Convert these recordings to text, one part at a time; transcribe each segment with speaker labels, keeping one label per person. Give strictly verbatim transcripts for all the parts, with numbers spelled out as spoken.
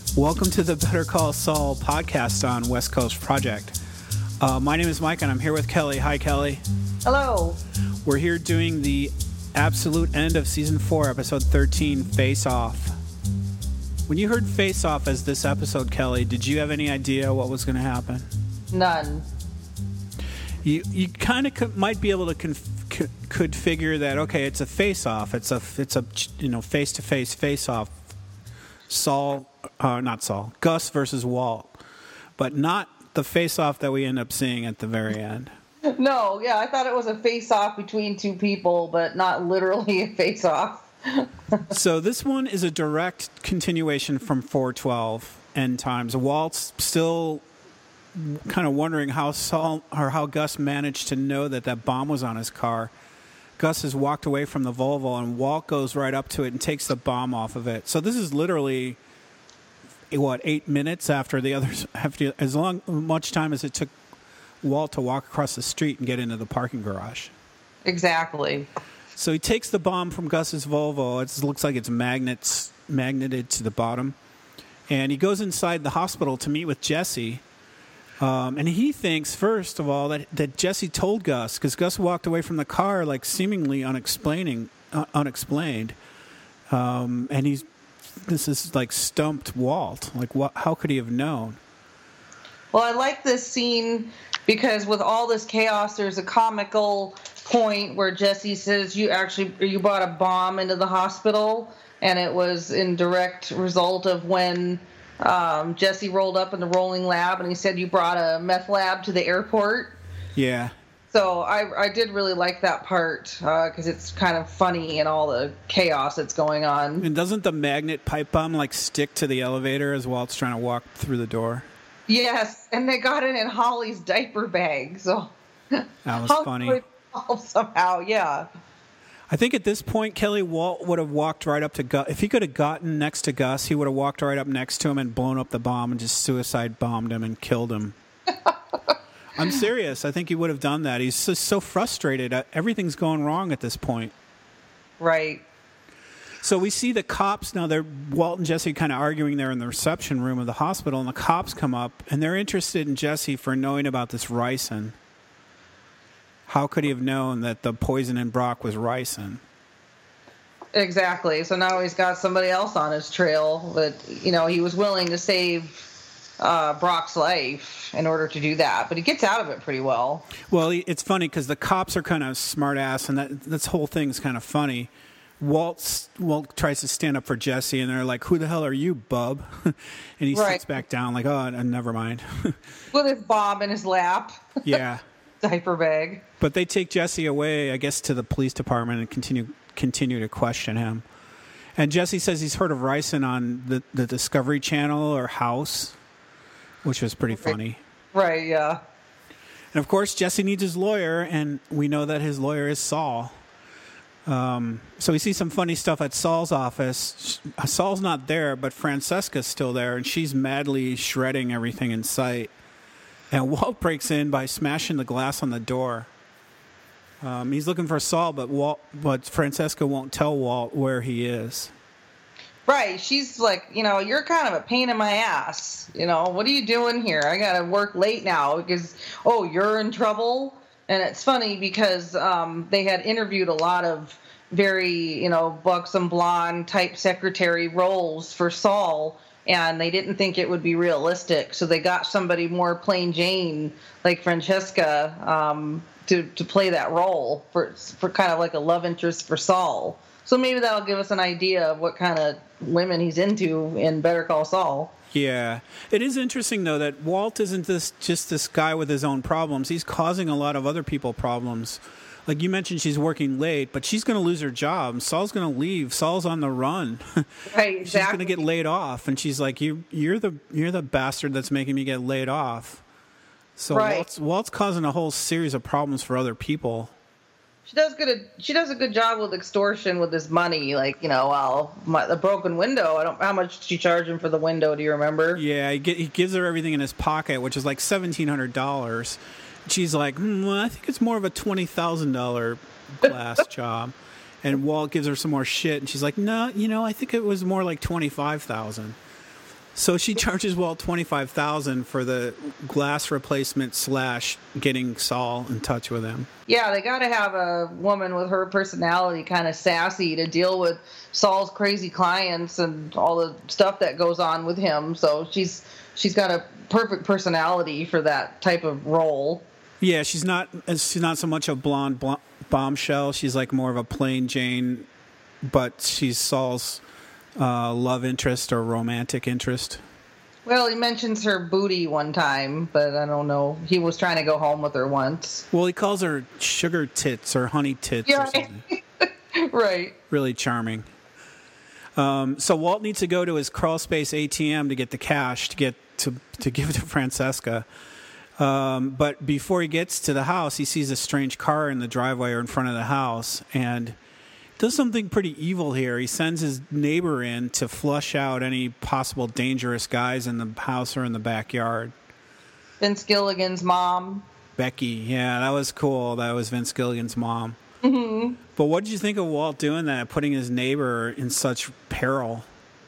Speaker 1: Welcome to the Better Call Saul podcast on West Coast Project. Uh, my name is Mike, and I'm here with Kelly. Hi, Kelly.
Speaker 2: Hello.
Speaker 1: We're here doing the absolute end of Season four, Episode thirteen, Face Off. When you heard Face Off as this episode, Kelly, did you have any idea what was going to happen?
Speaker 2: None.
Speaker 1: You you kind of could, might be able to conf- c- could figure that, okay, it's a face-off. It's a, it's a you know, face-to-face face-off. Saul, uh, not Saul, Gus versus Walt, but not the face-off that we end up seeing at the very end.
Speaker 2: No, yeah, I thought it was a face-off between two people, but not literally a face-off.
Speaker 1: So this one is a direct continuation from four twelve end times. Walt's still kind of wondering how Saul or how Gus managed to know that that bomb was on his car. Gus has walked away from the Volvo, and Walt goes right up to it and takes the bomb off of it. So this is literally, what, eight minutes after the others, after, as long much time as it took Walt to walk across the street and get into the parking garage.
Speaker 2: Exactly.
Speaker 1: So he takes the bomb from Gus's Volvo. It looks like it's magnets magneted to the bottom. And he goes inside the hospital to meet with Jesse. Um, and he thinks, first of all, that, that Jesse told Gus, because Gus walked away from the car, like, seemingly unexplaining, uh, unexplained. Um, and he's, this is, like, stumped Walt. Like, what? How could he have known?
Speaker 2: Well, I like this scene because with all this chaos, there's a comical point where Jesse says, you actually, you brought a bomb into the hospital, and it was in direct result of when Um, Jesse rolled up in the rolling lab, and he said you brought a meth lab to the airport.
Speaker 1: Yeah.
Speaker 2: So I, I did really like that part because uh, it's kind of funny in all the chaos that's going on.
Speaker 1: And doesn't the magnet pipe bomb like stick to the elevator as Walt's trying to walk through the door?
Speaker 2: Yes, and they got it in Holly's diaper bag. So
Speaker 1: that was
Speaker 2: Holly
Speaker 1: funny.
Speaker 2: Somehow, yeah.
Speaker 1: I think at this point, Kelly, Walt would have walked right up to Gus. If he could have gotten next to Gus, he would have walked right up next to him and blown up the bomb and just suicide bombed him and killed him. I'm serious. I think he would have done that. He's just so frustrated. Everything's going wrong at this point.
Speaker 2: Right.
Speaker 1: So we see the cops now. They're Walt and Jesse kind of arguing there in the reception room of the hospital, and the cops come up, and they're interested in Jesse for knowing about this ricin. How could he have known that the poison in Brock was ricin?
Speaker 2: Exactly. So now he's got somebody else on his trail, but, you know, he was willing to save uh, Brock's life in order to do that, but he gets out of it pretty well.
Speaker 1: Well, it's funny because the cops are kind of smart-ass, and that this whole thing's kind of funny. Walt's, Walt tries to stand up for Jesse, and they're like, who the hell are you, bub? And he
Speaker 2: right.
Speaker 1: sits back down like, oh, never mind.
Speaker 2: With his bomb in his lap.
Speaker 1: Yeah.
Speaker 2: Diaper bag.
Speaker 1: But they take Jesse away, I guess, to the police department and continue continue to question him. And Jesse says he's heard of ricin on the, the Discovery Channel or House, which was pretty funny.
Speaker 2: Right, yeah.
Speaker 1: And, of course, Jesse needs his lawyer, and we know that his lawyer is Saul. Um, so we see some funny stuff at Saul's office. Saul's not there, but Francesca's still there, and she's madly shredding everything in sight. And Walt breaks in by smashing the glass on the door. Um, he's looking for Saul, but Walt, but Francesca won't tell Walt where he is.
Speaker 2: Right. She's like, you know, you're kind of a pain in my ass. You know, what are you doing here? I got to work late now because, oh, you're in trouble. And it's funny because um, they had interviewed a lot of very, you know, buxom blonde type secretary roles for Saul, and they didn't think it would be realistic. So they got somebody more plain Jane like Francesca um, to, to play that role for for kind of like a love interest for Saul. So maybe that'll give us an idea of what kind of women he's into in Better Call Saul.
Speaker 1: Yeah. It is interesting, though, that Walt isn't this just this guy with his own problems. He's causing a lot of other people problems. Like you mentioned, she's working late, but she's going to lose her job. Saul's going to leave. Saul's on the run.
Speaker 2: Right, exactly.
Speaker 1: She's going to get laid off, and she's like, "You, you're the, you're the bastard that's making me get laid off." So
Speaker 2: right.
Speaker 1: Walt's, Walt's causing a whole series of problems for other people.
Speaker 2: She does good. She does a good job with extortion with this money. Like, you know, well, my, the broken window. I don't. How much did she charge him for the window? Do you remember?
Speaker 1: Yeah, he, get, he gives her everything in his pocket, which is like seventeen hundred dollars. She's like, hmm, well, I think it's more of a twenty thousand dollar glass job. And Walt gives her some more shit, and she's like, no, you know, I think it was more like twenty five thousand. So she charges Walt twenty-five thousand dollars for the glass replacement slash getting Saul in touch with him.
Speaker 2: Yeah, they got to have a woman with her personality, kind of sassy, to deal with Saul's crazy clients and all the stuff that goes on with him. So she's she's got a perfect personality for that type of role.
Speaker 1: Yeah, she's not she's not so much a blonde bl- bombshell. She's like more of a plain Jane, but she's Saul's uh, love interest or romantic interest.
Speaker 2: Well, he mentions her booty one time, but I don't know. He was trying to go home with her once.
Speaker 1: Well, he calls her sugar tits or honey tits
Speaker 2: yeah,
Speaker 1: or something.
Speaker 2: Right.
Speaker 1: Really charming. Um, so Walt needs to go to his crawl space A T M to get the cash to get to to give to Francesca. Um, but before he gets to the house, he sees a strange car in the driveway or in front of the house and does something pretty evil here. He sends his neighbor in to flush out any possible dangerous guys in the house or in the backyard.
Speaker 2: Vince Gilligan's mom.
Speaker 1: Becky, yeah, that was cool. That was Vince Gilligan's mom.
Speaker 2: Mm-hmm.
Speaker 1: But what did you think of Walt doing that, putting his neighbor in such peril?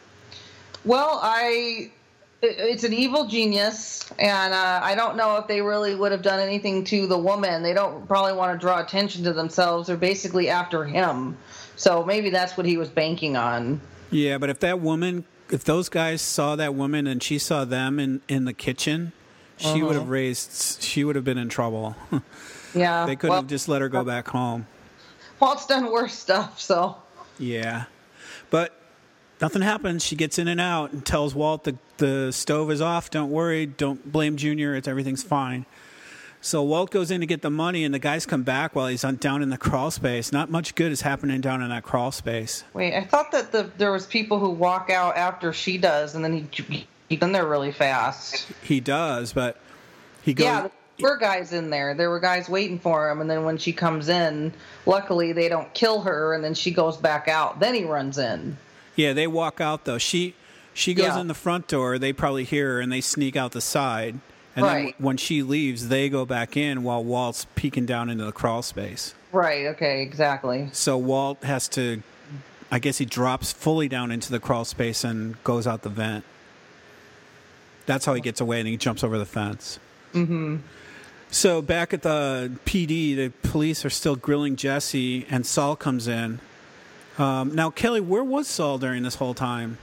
Speaker 2: Well, I... It's an evil genius, and uh, I don't know if they really would have done anything to the woman. They don't probably want to draw attention to themselves. They're basically after him. So maybe that's what he was banking on.
Speaker 1: Yeah, but if that woman, if those guys saw that woman and she saw them in, in the kitchen, she uh-huh. would have raised, she would have been in trouble.
Speaker 2: Yeah.
Speaker 1: They couldn't
Speaker 2: well,
Speaker 1: have just let her go back home.
Speaker 2: Walt's done worse stuff, so.
Speaker 1: Yeah. But nothing happens. She gets in and out and tells Walt the, the stove is off. Don't worry. Don't blame Junior. It's everything's fine. So Walt goes in to get the money, and the guys come back while he's on, down in the crawl space. Not much good is happening down in that crawl space.
Speaker 2: Wait, I thought that the, there was people who walk out after she does, and then he he's in there really fast.
Speaker 1: He does, but he goes.
Speaker 2: Yeah, there were guys in there. There were guys waiting for him, and then when she comes in, luckily they don't kill her, and then she goes back out. Then he runs in.
Speaker 1: Yeah, they walk out, though. She she goes
Speaker 2: yeah.
Speaker 1: in the front door. They probably hear her, and they sneak out the side. And
Speaker 2: right.
Speaker 1: then when she leaves, they go back in while Walt's peeking down into the crawl space.
Speaker 2: Right, okay, exactly.
Speaker 1: So Walt has to, I guess he drops fully down into the crawl space and goes out the vent. That's how he gets away, and he jumps over the fence.
Speaker 2: Mm-hmm.
Speaker 1: So back at the P D, the police are still grilling Jesse, and Saul comes in. Um, now, Kelly, where was Saul during this whole time?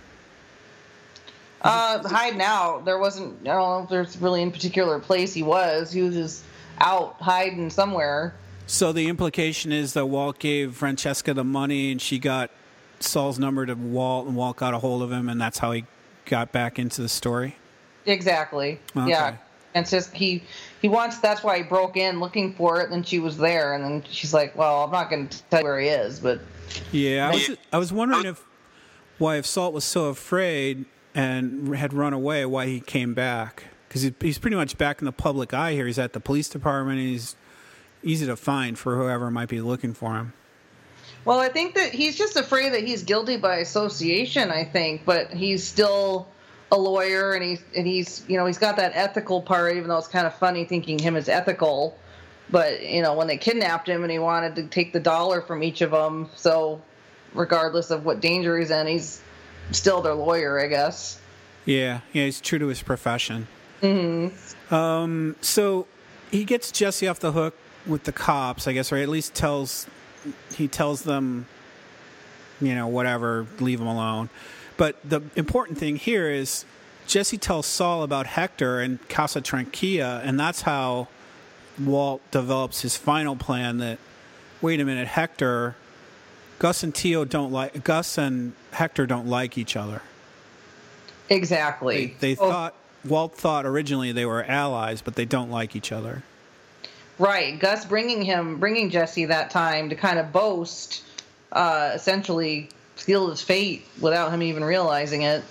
Speaker 2: Uh, hiding out. There wasn't, I don't know if there's really in particular place he was. He was just out hiding somewhere.
Speaker 1: So the implication is that Walt gave Francesca the money and she got Saul's number to Walt, and Walt got a hold of him, and that's how he got back into the story?
Speaker 2: Exactly.
Speaker 1: Okay.
Speaker 2: Yeah. And it's just he he wants, that's why he broke in looking for it, and then she was there, and then she's like, well, I'm not going to tell you where he is, but...
Speaker 1: Yeah, I was, I was wondering if why if Salt was so afraid and had run away, why he came back. Because he, he's pretty much back in the public eye here. He's at the police department, and he's easy to find for whoever might be looking for him.
Speaker 2: Well, I think that he's just afraid that he's guilty by association, I think, but he's still a lawyer, and he's, and he's you know, he's got that ethical part, even though it's kind of funny thinking him as ethical. But, you know, when they kidnapped him and he wanted to take the dollar from each of them, so regardless of what danger he's in, he's still their lawyer, I guess.
Speaker 1: Yeah, yeah, he's true to his profession.
Speaker 2: Mm-hmm.
Speaker 1: Um, so he gets Jesse off the hook with the cops, I guess, or at least tells he tells them, you know, whatever, leave him alone. But the important thing here is Jesse tells Saul about Hector and Casa Tranquilla, and that's how Walt develops his final plan that, wait a minute, Hector, Gus and Tio don't like, Gus and Hector don't like each other.
Speaker 2: Exactly.
Speaker 1: They, they
Speaker 2: oh.
Speaker 1: thought, Walt thought originally they were allies, but they don't like each other.
Speaker 2: Right. Gus bringing him, bringing Jesse that time to kind of boast, uh, essentially seal his fate without him even realizing it.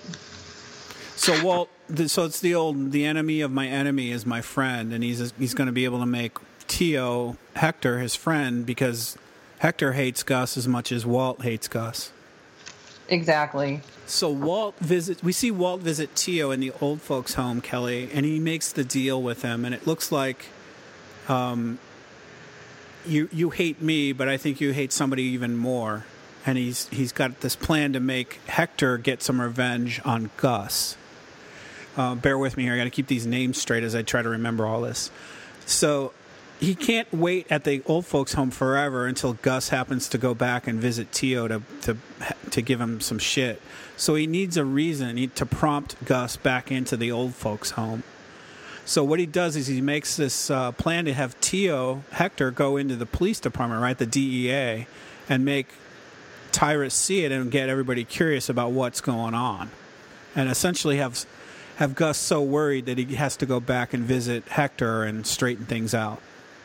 Speaker 1: So Walt, so it's the old, the enemy of my enemy is my friend, and he's he's going to be able to make Tio, Hector, his friend, because Hector hates Gus as much as Walt hates Gus.
Speaker 2: Exactly.
Speaker 1: So Walt visit, we see Walt visit Tio in the old folks' home, Kelly, and he makes the deal with him, and it looks like, um, you you hate me, but I think you hate somebody even more, and he's he's got this plan to make Hector get some revenge on Gus. Uh, bear with me here. I got to keep these names straight as I try to remember all this. So he can't wait at the old folks' home forever until Gus happens to go back and visit Tio to to to give him some shit. So he needs a reason to prompt Gus back into the old folks' home. So what he does is he makes this uh, plan to have Tio, Hector, go into the police department, right, the D E A, and make Tyrus see it and get everybody curious about what's going on. And essentially have have Gus so worried that he has to go back and visit Hector and straighten things out.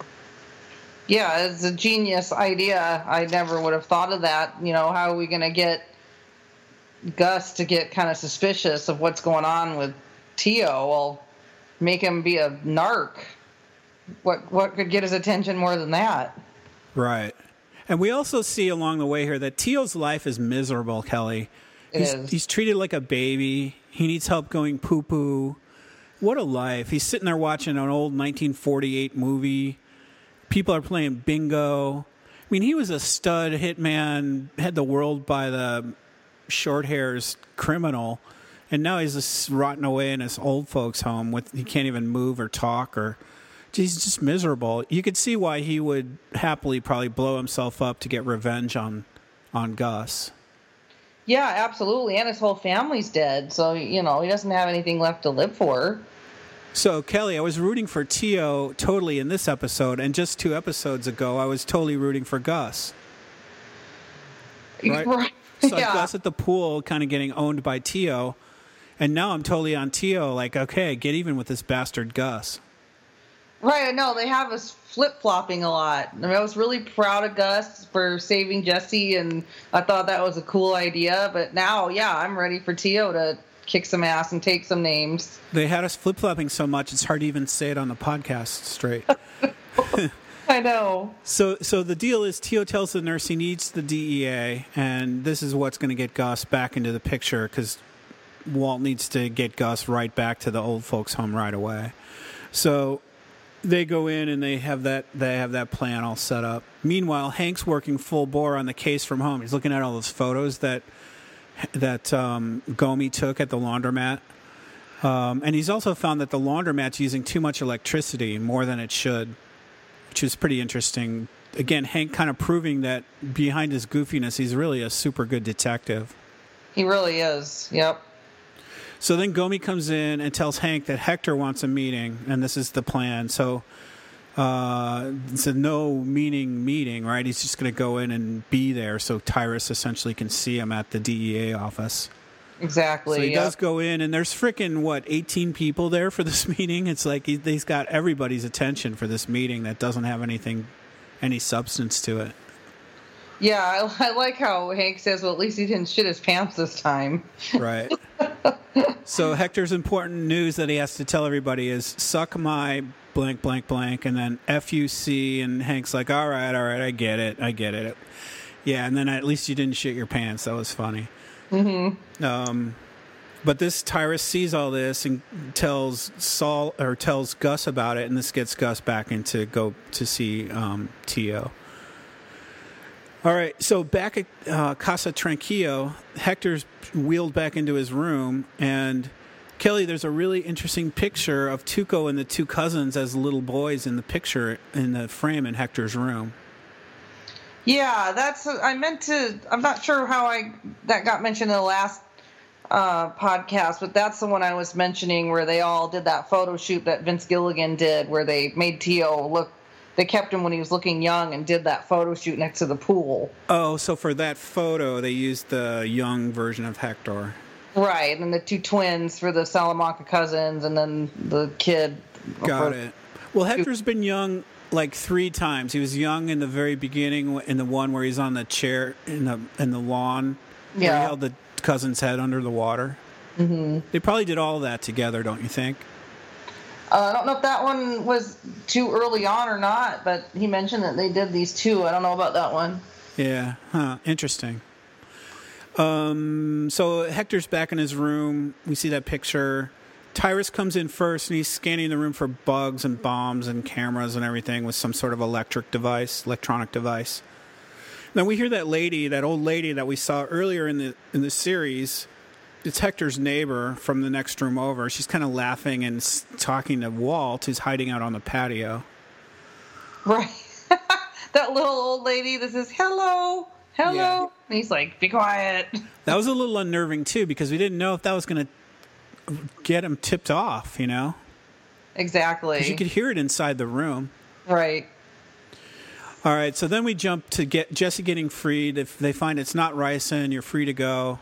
Speaker 2: Yeah, it's a genius idea. I never would have thought of that. You know, how are we going to get Gus to get kind of suspicious of what's going on with Tio? Well, make him be a narc. What what could get his attention more than that?
Speaker 1: Right. And we also see along the way here that Tio's life is miserable, Kelly.
Speaker 2: It
Speaker 1: he's,
Speaker 2: is.
Speaker 1: He's treated like a baby. He needs help going poo-poo. What a life. He's sitting there watching an old nineteen forty-eight movie. People are playing bingo. I mean, he was a stud hitman, had the world by the short hairs criminal, and now he's just rotting away in his old folks' home. With he can't even move or talk, or he's just miserable. You could see why he would happily probably blow himself up to get revenge on on Gus.
Speaker 2: Yeah, absolutely. And his whole family's dead, so you know he doesn't have anything left to live for.
Speaker 1: So, Kelly, I was rooting for Tio totally in this episode, and just two episodes ago, I was totally rooting for Gus. Right?
Speaker 2: Right.
Speaker 1: So
Speaker 2: Yeah.
Speaker 1: Gus at the pool kind of getting owned by Tio, and now I'm totally on Tio, like, okay, get even with this bastard Gus.
Speaker 2: Right, I know. They have us flip-flopping a lot. I mean, I was really proud of Gus for saving Jesse, and I thought that was a cool idea. But now, yeah, I'm ready for Tio to kick some ass and take some names.
Speaker 1: They had us flip-flopping so much, it's hard to even say it on the podcast straight.
Speaker 2: I know.
Speaker 1: So so the deal is Tio tells the nurse he needs the D E A, and this is what's going to get Gus back into the picture, because Walt needs to get Gus right back to the old folks' home right away. So they go in and they have that they have that plan all set up. Meanwhile, Hank's working full bore on the case from home. He's looking at all those photos that that um, Gomi took at the laundromat. Um, and he's also found that the laundromat's using too much electricity, more than it should, which is pretty interesting. Again, Hank kind of proving that behind his goofiness, he's really a super good detective.
Speaker 2: He really is. Yep.
Speaker 1: So then Gomi comes in and tells Hank that Hector wants a meeting, and this is the plan. So uh, it's a no-meaning meeting, right? He's just going to go in and be there so Tyrus essentially can see him at the D E A office.
Speaker 2: Exactly.
Speaker 1: So he
Speaker 2: yep.
Speaker 1: does go in, and there's freaking, what, eighteen people there for this meeting? It's like he, he's got everybody's attention for this meeting that doesn't have anything, any substance to it.
Speaker 2: Yeah, I, I like how Hank says, well, at least he didn't shit his pants this time.
Speaker 1: Right. So Hector's important news that he has to tell everybody is suck my blank, blank, blank, and then F U C, and Hank's like, all right, all right, I get it, I get it. Yeah, and then at least you didn't shit your pants. That was funny. Mm-hmm. Um, but this Tyrus sees all this and tells Saul or tells Gus about it, and this gets Gus back into go to see um, Tio. All right, so back at uh, Casa Tranquillo, Hector's wheeled back into his room, and Kelly, there's a really interesting picture of Tuco and the two cousins as little boys in the picture in the frame in Hector's room.
Speaker 2: Yeah, that's. I meant to. I'm not sure how I that got mentioned in the last uh, podcast, but that's the one I was mentioning where they all did that photo shoot that Vince Gilligan did, where they made Tio look. They kept him when he was looking young and did that photo shoot next to the pool.
Speaker 1: Oh, so for that photo, they used the young version of Hector.
Speaker 2: Right, and the two twins for the Salamanca cousins, and then the kid.
Speaker 1: Got
Speaker 2: for,
Speaker 1: it. Well, Hector's been young like three times. He was young in the very beginning, in the one where he's on the chair in the in the lawn, where
Speaker 2: Yeah.
Speaker 1: he held the cousin's head under the water. Mm-hmm. They probably did all that together, don't you think?
Speaker 2: Uh, I don't know if that one was too early on or not, but he mentioned that they did these two. I don't know about that one.
Speaker 1: Yeah, huh, interesting. Um, so Hector's back in his room. We see that picture. Tyrus comes in first, and he's scanning the room for bugs and bombs and cameras and everything with some sort of electric device, electronic device. Then we hear that lady, that old lady that we saw earlier in the in the series, it's Hector's neighbor from the next room over. She's kind of laughing and talking to Walt, who's hiding out on the patio.
Speaker 2: Right. That little old lady that says, hello, hello. Yeah. And he's like, be quiet.
Speaker 1: That was a little unnerving, too, because we didn't know if that was going to get him tipped off, you know?
Speaker 2: Exactly.
Speaker 1: Because you could hear it inside the room.
Speaker 2: Right.
Speaker 1: All right, so then we jump to get Jesse getting freed. If they find it's not Ricin, you're free to go.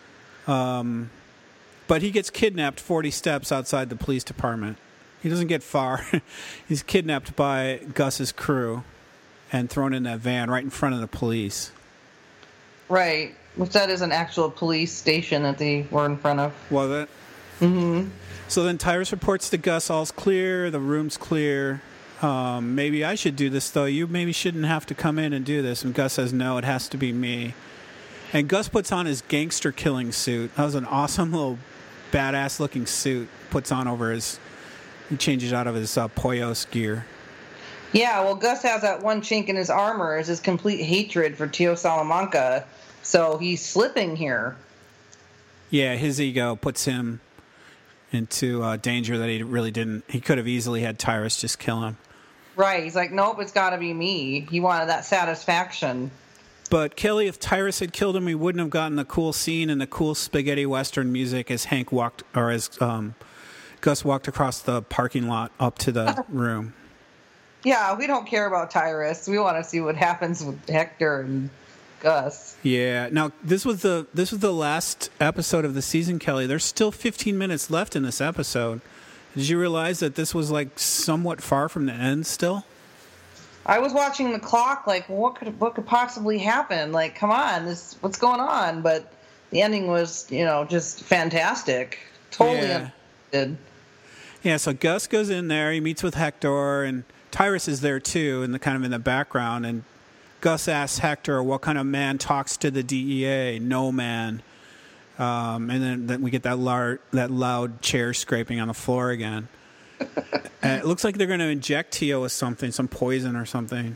Speaker 1: Um, but he gets kidnapped forty steps outside the police department. He doesn't get far. He's kidnapped by Gus's crew and thrown in that van right in front of the police.
Speaker 2: Right, which that is an actual police station that they were in front of.
Speaker 1: Was it?
Speaker 2: Mm-hmm.
Speaker 1: So then Tyrus reports to Gus, all's clear, the room's clear. Um, maybe I should do this, though. You maybe shouldn't have to come in and do this. And Gus says, no, it has to be me. And Gus puts on his gangster killing suit. That was an awesome little badass-looking suit. Puts on over his... He changes out of his uh, Poyos gear.
Speaker 2: Yeah, well, Gus has that one chink in his armor is his complete hatred for Tio Salamanca. So he's slipping here.
Speaker 1: Yeah, his ego puts him into uh, danger that he really didn't. He could have easily had Tyrus just kill him.
Speaker 2: Right. He's like, nope, it's got to be me. He wanted that satisfaction.
Speaker 1: But, Kelly, if Tyrus had killed him, we wouldn't have gotten the cool scene and the cool spaghetti western music as Hank walked, or as um, Gus walked across the parking lot up to the room.
Speaker 2: Yeah, we don't care about Tyrus. We want to see what happens with Hector and Gus.
Speaker 1: Yeah. Now, this was the this was the last episode of the season, Kelly. There's still fifteen minutes left in this episode. Did you realize that this was like somewhat far from the end still?
Speaker 2: I was watching the clock, like, what could what could possibly happen? Like, come on, this what's going on? But the ending was, you know, just fantastic. Totally
Speaker 1: yeah.
Speaker 2: unexpected.
Speaker 1: Yeah. So Gus goes in there. He meets with Hector, and Tyrus is there too, in the kind of in the background. And Gus asks Hector, "What kind of man talks to the D E A? No man." Um, and then, then we get that loud, that loud chair scraping on the floor again. And it looks like they're going to inject Tio with something, some poison or something.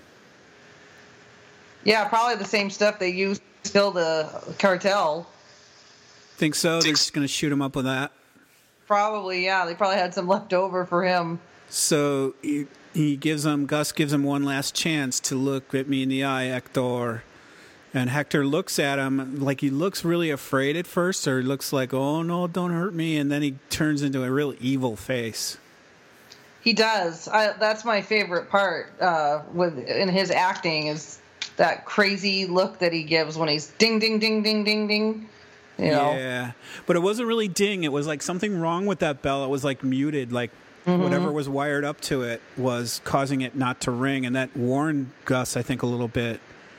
Speaker 2: Yeah, probably the same stuff they used to kill the cartel.
Speaker 1: Think so? They're just going to shoot him up with that?
Speaker 2: Probably, yeah. They probably had some left over for him.
Speaker 1: So he, he gives him, Gus gives him one last chance to look at me in the eye, Hector. And Hector looks at him like he looks really afraid at first, or he looks like, oh, no, don't hurt me. And then he turns into a real evil face.
Speaker 2: He does. I, that's my favorite part uh, with in his acting is that crazy look that he gives when he's ding, ding, ding, ding, ding, ding. You know?
Speaker 1: Yeah. But it wasn't really ding. It was like something wrong with that bell. It was like muted, like mm-hmm. whatever was wired up to it was causing it not to ring. And that warned Gus, I think, a little bit.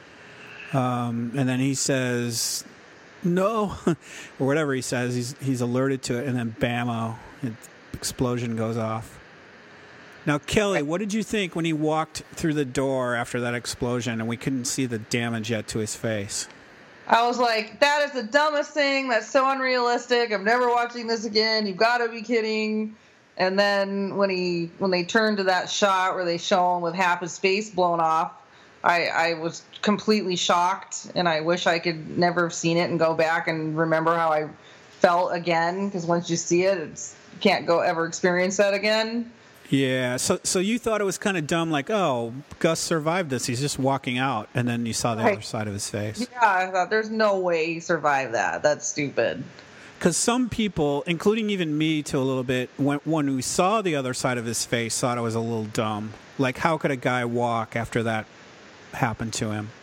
Speaker 1: Um, and then he says, no, or whatever he says. He's he's alerted to it. And then bammo, an explosion goes off. Now, Kelly, what did you think when he walked through the door after that explosion and we couldn't see the damage yet to his face?
Speaker 2: I was like, that is the dumbest thing. That's so unrealistic. I'm never watching this again. You've got to be kidding. And then when he when they turned to that shot where they show him with half his face blown off, I, I was completely shocked, and I wish I could never have seen it and go back and remember how I felt again, because once you see it, it's, you can't go ever experience that again.
Speaker 1: Yeah, so so you thought it was kind of dumb, like, oh, Gus survived this. He's just walking out, and then you saw the
Speaker 2: right.
Speaker 1: other side of his face.
Speaker 2: Yeah, I thought there's no way he survived that. That's stupid.
Speaker 1: Because some people, including even me to a little bit, when, when we saw the other side of his face, thought it was a little dumb. Like, how could a guy walk after that happened to him?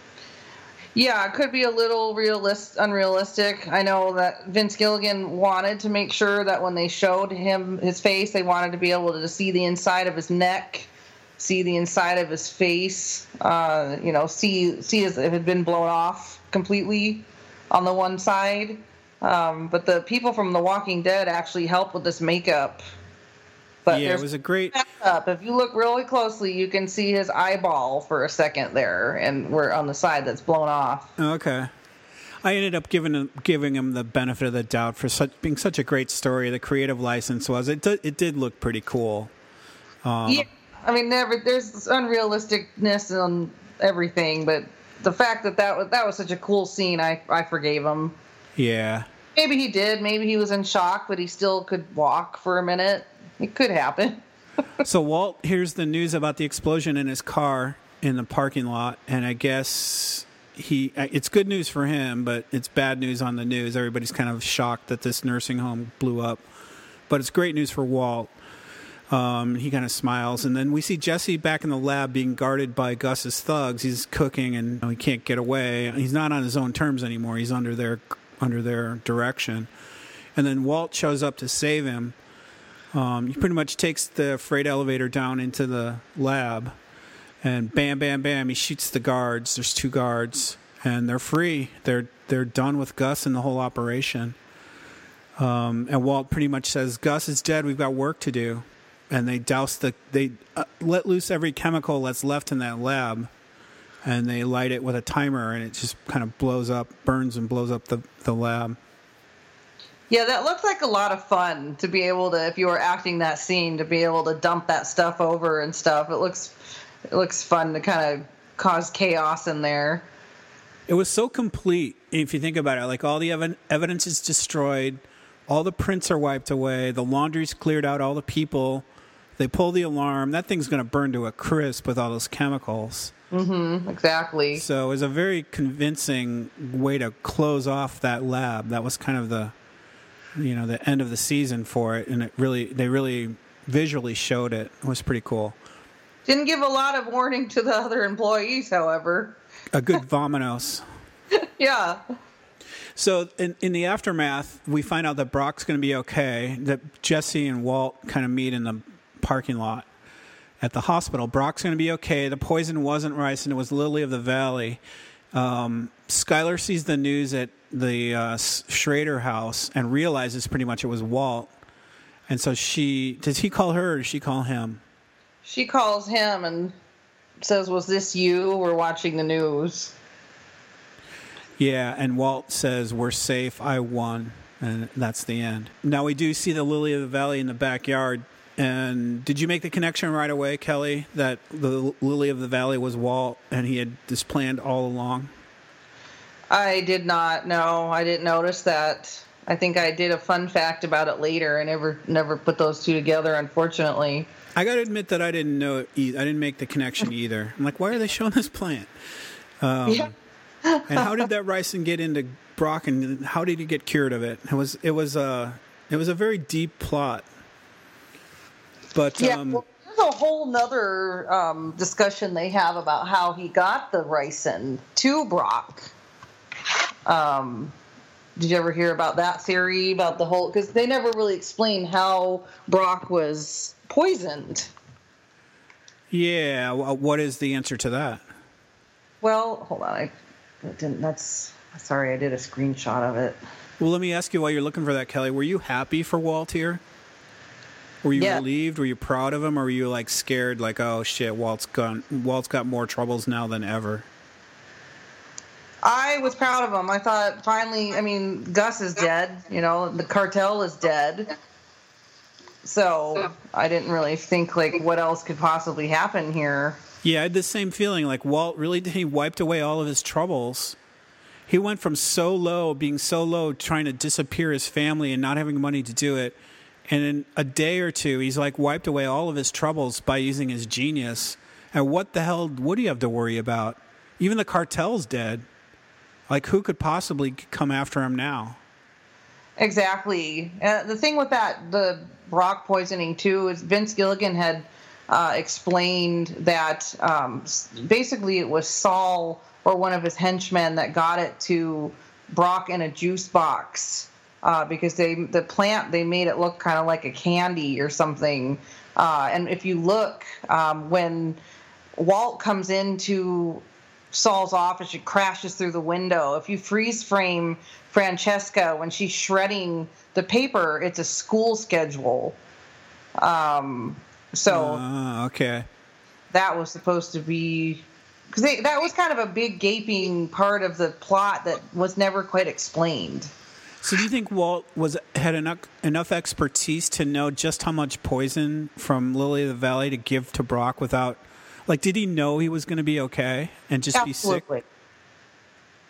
Speaker 2: Yeah, it could be a little realist, unrealistic. I know that Vince Gilligan wanted to make sure that when they showed him his face, they wanted to be able to see the inside of his neck, see the inside of his face, uh, you know, see see if it had been blown off completely on the one side. Um, but the people from The Walking Dead actually helped with this makeup. But
Speaker 1: yeah, it was a great.
Speaker 2: Up. If you look really closely, you can see his eyeball for a second there, and we're on the side that's blown off.
Speaker 1: Okay, I ended up giving him giving him the benefit of the doubt for such being such a great story. The creative license was it. Did, it did look pretty cool. Um,
Speaker 2: yeah, I mean, never there's this unrealisticness on everything, but the fact that that was that was such a cool scene, I I forgave him.
Speaker 1: Yeah.
Speaker 2: Maybe he did. Maybe he was in shock, but he still could walk for a minute. It could happen.
Speaker 1: So Walt hears the news about the explosion in his car in the parking lot, and I guess he it's good news for him, but it's bad news on the news. Everybody's kind of shocked that this nursing home blew up, but it's great news for Walt. Um, he kind of smiles, and then we see Jesse back in the lab being guarded by Gus's thugs. He's cooking, and you know, he can't get away. He's not on his own terms anymore. He's under their under their direction, and then Walt shows up to save him. Um, he pretty much takes the freight elevator down into the lab, and bam, bam, bam, he shoots the guards. There's two guards, and they're free. They're they're done with Gus and the whole operation. Um, and Walt pretty much says, "Gus is dead. We've got work to do." And they douse the they uh, let loose every chemical that's left in that lab, and they light it with a timer, and it just kind of blows up, burns and blows up the the lab.
Speaker 2: Yeah, that looks like a lot of fun to be able to, if you were acting that scene, to be able to dump that stuff over and stuff. It looks, it looks fun to kind of cause chaos in there.
Speaker 1: It was so complete, if you think about it. Like, all the ev- evidence is destroyed, all the prints are wiped away, the laundry's cleared out, all the people. They pull the alarm. That thing's going to burn to a crisp with all those chemicals.
Speaker 2: Mm-hmm, exactly.
Speaker 1: So it was a very convincing way to close off that lab. That was kind of the, you know, the end of the season for it, and it really, they really visually showed it. It was pretty cool.
Speaker 2: Didn't give a lot of warning to the other employees, however.
Speaker 1: A good vominos.
Speaker 2: Yeah.
Speaker 1: So in, in the aftermath, we find out that Brock's going to be okay, that Jesse and Walt kind of meet in the parking lot at the hospital. Brock's going to be okay. The poison wasn't ricin, it was Lily of the Valley. Um, Skylar sees the news at the uh, Schrader house and realizes pretty much it was Walt. And so she, does he call her or does she call him?
Speaker 2: She calls him and says, "Was this you? We're watching the news."
Speaker 1: Yeah, and Walt says, "We're safe, I won," and that's the end. Now we do see the Lily of the Valley in the backyard. And did you make the connection right away, Kelly, that the Lily of the Valley was Walt and he had this planned all along?
Speaker 2: I did not. No, I didn't notice that. I think I did a fun fact about it later. I never never put those two together, unfortunately.
Speaker 1: I got to admit that I didn't know it either. I didn't make the connection either. I'm like, why are they showing this plant? Um, yeah. And how did that ricin get into Brock, and how did he get cured of it? It was it was a it was a very deep plot. But
Speaker 2: yeah,
Speaker 1: um,
Speaker 2: well, there's a whole nother um, discussion they have about how he got the ricin to Brock. Um, did you ever hear about that theory about the whole? Because they never really explain how Brock was poisoned.
Speaker 1: Yeah, what is the answer to that?
Speaker 2: Well, hold on. I didn't. That's sorry. I did a screenshot of it.
Speaker 1: Well, let me ask you while you're looking for that, Kelly. Were you happy for Walt here? Were you yeah. relieved? Were you proud of him, or were you like scared? Like, oh shit, Walt's gone. Walt's got more troubles now than ever.
Speaker 2: I was proud of him. I thought finally. I mean, Gus is dead. You know, the cartel is dead. So I didn't really think like what else could possibly happen here.
Speaker 1: Yeah, I had the same feeling. Like Walt really he wiped away all of his troubles. He went from so low, being so low, trying to disappear his family and not having money to do it. And in a day or two, he's like wiped away all of his troubles by using his genius. And what the hell would he have to worry about? Even the cartel's dead. Like, who could possibly come after him now?
Speaker 2: Exactly. Uh, the thing with that, the Brock poisoning, too, is Vince Gilligan had uh, explained that um, basically it was Saul or one of his henchmen that got it to Brock in a juice box. Uh, because they the plant, they made it look kind of like a candy or something. Uh, and if you look, um, when Walt comes into Saul's office, it crashes through the window. If you freeze frame Francesca when she's shredding the paper, it's a school schedule. Um, so
Speaker 1: uh, okay,
Speaker 2: that was supposed to be... Because that was kind of a big gaping part of the plot that was never quite explained.
Speaker 1: So do you think Walt was had enough enough expertise to know just how much poison from Lily of the Valley to give to Brock without, like, did he know he was going to be okay and just
Speaker 2: Absolutely.
Speaker 1: be sick?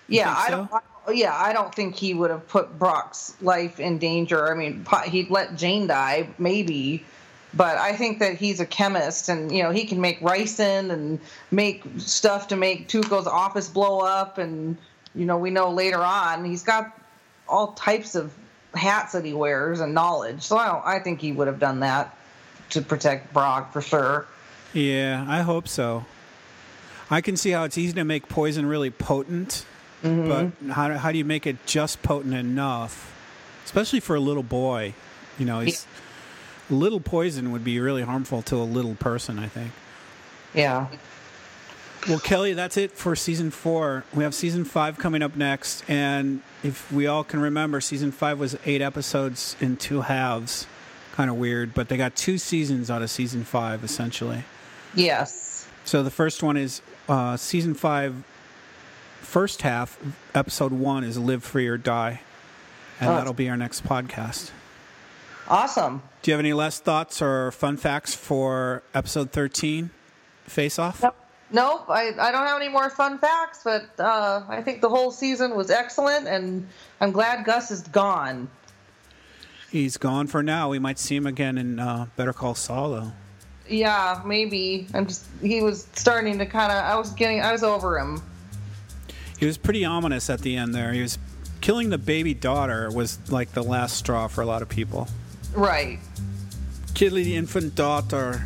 Speaker 2: Yeah, I
Speaker 1: so?
Speaker 2: don't. I, yeah, I don't think he would have put Brock's life in danger. I mean, he'd let Jane die, maybe, but I think that he's a chemist, and you know he can make ricin and make stuff to make Tuco's office blow up, and you know we know later on he's got all types of hats that he wears and knowledge. So I don't. I think he would have done that to protect Brock for sure.
Speaker 1: Yeah, I hope so. I can see how it's easy to make poison really potent. Mm-hmm. But how, how do you make it just potent enough, especially for a little boy? You know, he's, yeah. little poison would be really harmful to a little person, I think.
Speaker 2: Yeah.
Speaker 1: Well, Kelly, that's it for season four. We have season five coming up next, and if we all can remember, season five was eight episodes in two halves. Kind of weird, but they got two seasons out of season five, essentially.
Speaker 2: Yes.
Speaker 1: So the first one is uh, season five. First half, episode one is Live Free or Die. And oh. that'll be our next podcast.
Speaker 2: Awesome.
Speaker 1: Do you have any last thoughts or fun facts for episode thirteen, Face Off?
Speaker 2: Nope. Nope. I, I don't have any more fun facts, but uh, I think the whole season was excellent, and I'm glad Gus is gone.
Speaker 1: He's gone for now. We might see him again in uh, Better Call Saul, though.
Speaker 2: Yeah, maybe. I'm just, he was starting to kind of, I was getting, I was over him.
Speaker 1: He was pretty ominous at the end there. He was killing the baby daughter was like the last straw for a lot of people.
Speaker 2: Right.
Speaker 1: Killing the infant daughter.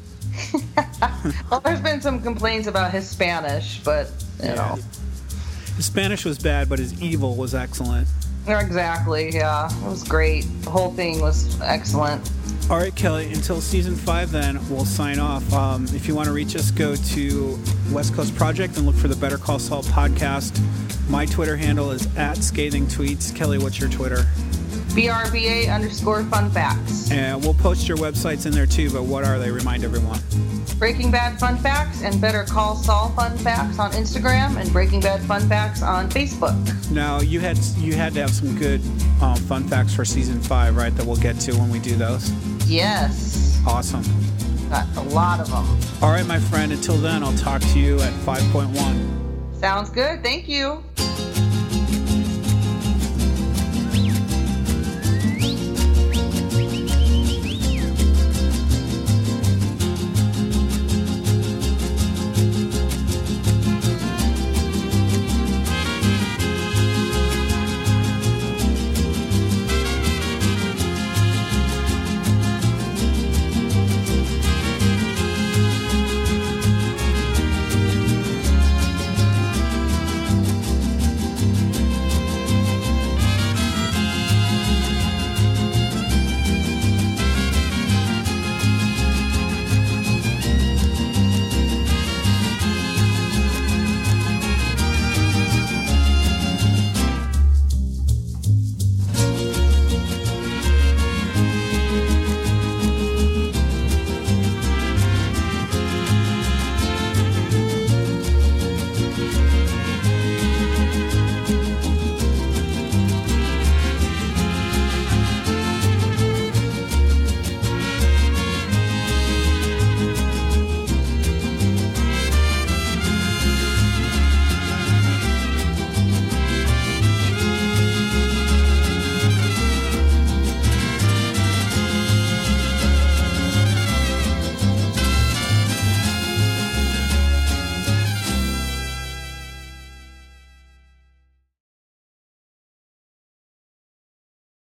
Speaker 2: Well, there's been some complaints about his Spanish, but, you yeah. know.
Speaker 1: His Spanish was bad, but his evil was excellent.
Speaker 2: Exactly, yeah. It was great. The whole thing was excellent.
Speaker 1: All right, Kelly, until season five, then, we'll sign off. Um, if you want to reach us, go to West Coast Project and look for the Better Call Saul podcast. My Twitter handle is at Scathing Tweets. Kelly, what's your Twitter?
Speaker 2: B R B A underscore fun facts.
Speaker 1: And we'll post your websites in there, too, but what are they? Remind everyone.
Speaker 2: Breaking Bad Fun Facts and Better Call Saul Fun Facts on Instagram, and Breaking Bad Fun Facts on Facebook.
Speaker 1: Now, you had you had to have some good um, fun facts for season five, right, that we'll get to when we do those?
Speaker 2: Yes.
Speaker 1: Awesome.
Speaker 2: Got a lot of them.
Speaker 1: All right, my friend. Until then, I'll talk to you at five point one.
Speaker 2: Sounds good. Thank you.